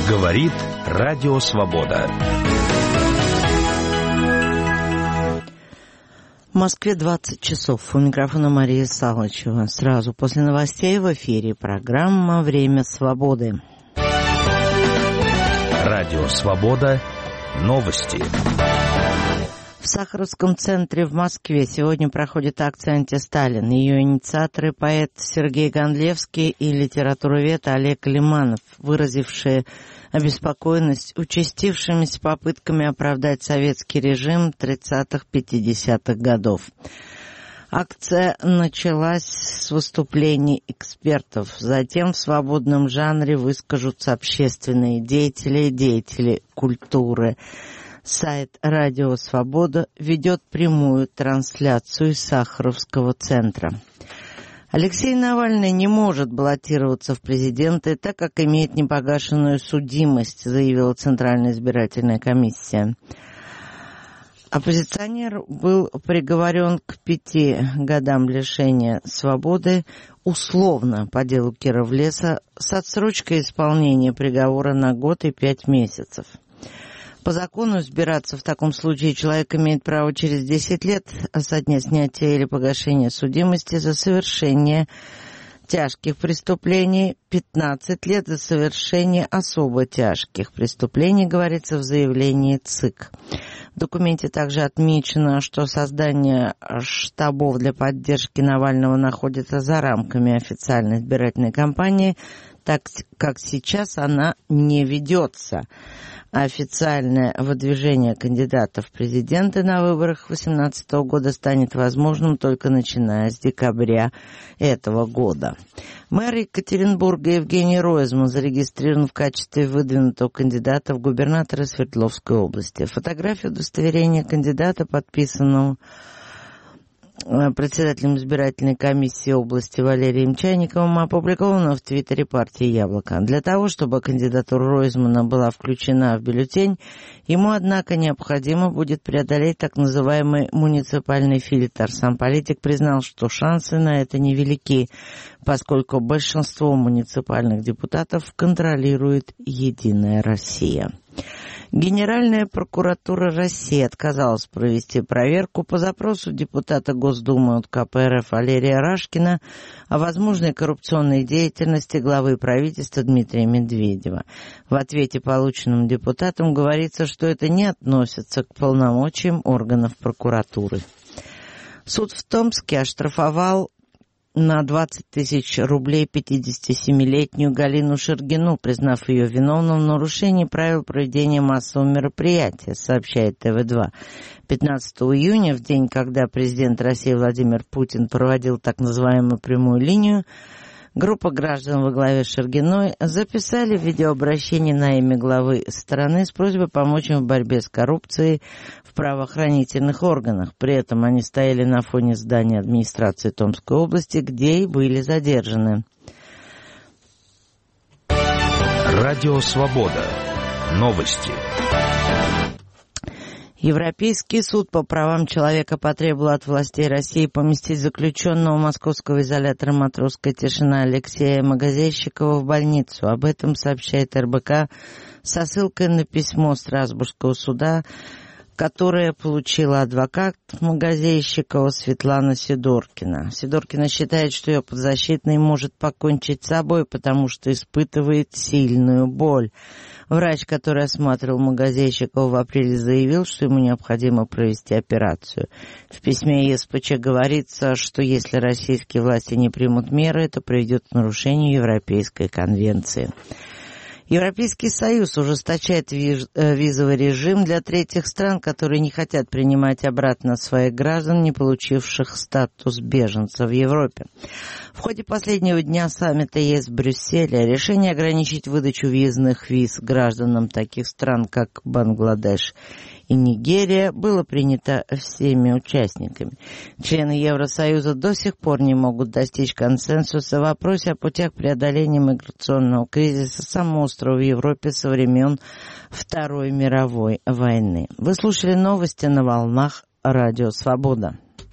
Говорит Радио Свобода. В Москве 20 часов. У микрофона Мария Салычева. Сразу после новостей в эфире программа «Время свободы». Радио Свобода. Новости. В Сахаровском центре в Москве сегодня проходит акция «Антисталин». Ее инициаторы — поэт Сергей Гондлевский и литературовед Олег Лиманов, выразившие обеспокоенность участившимися попытками оправдать советский режим 30-50-х годов. Акция началась с выступлений экспертов. Затем в свободном жанре выскажутся общественные деятели и деятели культуры. Сайт «Радио Свобода» ведет прямую трансляцию из Сахаровского центра. Алексей Навальный не может баллотироваться в президенты, так как имеет непогашенную судимость, заявила Центральная избирательная комиссия. Оппозиционер был приговорен к 5 годам лишения свободы условно по делу Кировлеса с отсрочкой исполнения приговора на год и 5 месяцев. По закону избираться в таком случае человек имеет право через 10 лет со дня снятия или погашения судимости за совершение тяжких преступлений, 15 лет за совершение особо тяжких преступлений, говорится в заявлении ЦИК. В документе также отмечено, что создание штабов для поддержки Навального находится за рамками официальной избирательной кампании, так как сейчас она не ведется. Официальное выдвижение кандидатов в президенты на выборах 2018 года станет возможным только начиная с декабря этого года. Мэр Екатеринбурга Евгений Ройзман зарегистрирован в качестве выдвинутого кандидата в губернатора Свердловской области. Фотографию удостоверения кандидата, подписанного председателем избирательной комиссии области Валерием Чайниковым, опубликовано в твиттере партии «Яблоко». Для того, чтобы кандидатура Ройзмана была включена в бюллетень, ему, однако, необходимо будет преодолеть так называемый муниципальный фильтр. Сам политик признал, что шансы на это невелики, поскольку большинство муниципальных депутатов контролирует «Единая Россия». Генеральная прокуратура России отказалась провести проверку по запросу депутата Госдумы от КПРФ Валерия Рашкина о возможной коррупционной деятельности главы правительства Дмитрия Медведева. В ответе, полученном депутатом, говорится, что это не относится к полномочиям органов прокуратуры. Суд в Томске оштрафовал на 20 тысяч рублей 57-летнюю Галину Шергину, признав ее виновной в нарушении правил проведения массового мероприятия, сообщает ТВ2. 15 июня, в день, когда президент России Владимир Путин проводил так называемую прямую линию, группа граждан во главе с Шергиной записали видеообращение на имя главы страны с просьбой помочь им в борьбе с коррупцией в правоохранительных органах. При этом они стояли на фоне здания администрации Томской области, где и были задержаны. Радио Свобода. Новости. Европейский суд по правам человека потребовал от властей России поместить заключенного московского изолятора «Матросская тишина» Алексея Магазейщикова в больницу. Об этом сообщает РБК со ссылкой на письмо Страсбургского суда, которое получила адвокат Магазейщикова Светлана Сидоркина. Сидоркина считает, что ее подзащитный может покончить с собой, потому что испытывает сильную боль. Врач, который осматривал Магазейщикова в апреле, заявил, что ему необходимо провести операцию. В письме ЕСПЧ говорится, что если российские власти не примут меры, это приведет к нарушению Европейской конвенции. Европейский Союз ужесточает визовый режим для третьих стран, которые не хотят принимать обратно своих граждан, не получивших статус беженца в Европе. В ходе последнего дня саммита ЕС в Брюсселе решение ограничить выдачу въездных виз гражданам таких стран, как Бангладеш и Нигерия, было принято всеми участниками. Члены Евросоюза до сих пор не могут достичь консенсуса в вопросе о путях преодоления миграционного кризиса, самого острого в Европе со времен Второй мировой войны. Вы слушали новости на волнах Радио Свобода.